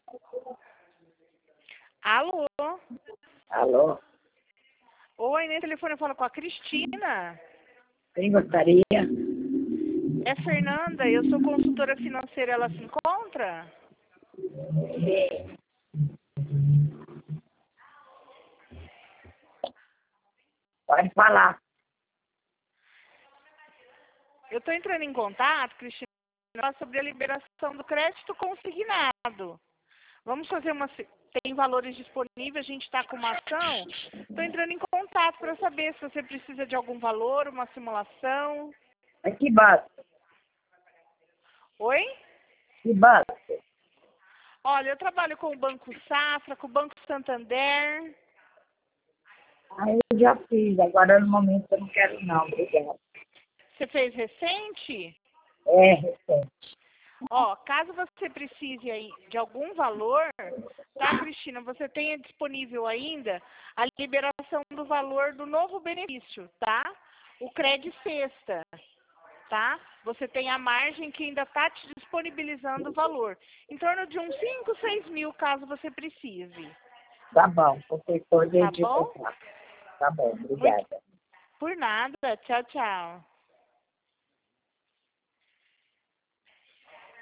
Alô? Alô? Oi, nesse telefone eu falo com a Cristina. Quem gostaria? É Fernanda, eu sou consultora financeira, ela se encontra? Sim. Pode falar. Eu estou entrando em contato, Cristina, sobre a liberação do crédito consignado. Vamos fazer uma... Tem valores disponíveis, a gente está com uma ação. Estou entrando em contato para saber se você precisa de algum valor, uma simulação. É que banco? Oi? Que banco? Olha, eu trabalho com o Banco Safra, com o Banco Santander. Aí eu já fiz, agora no momento eu não quero não, obrigada. Você fez recente? É, recente. Ó, caso você precise aí de algum valor, tá, Cristina? Você tenha disponível ainda a liberação do valor do novo benefício, tá? O crédito sexta, tá? Você tem a margem que ainda está te disponibilizando o valor. Em torno de uns 5, 6 mil, caso você precise. Tá bom, qualquer coisa eu Tá digo. bom? Tá bom, obrigada. Por nada. Tchau, tchau.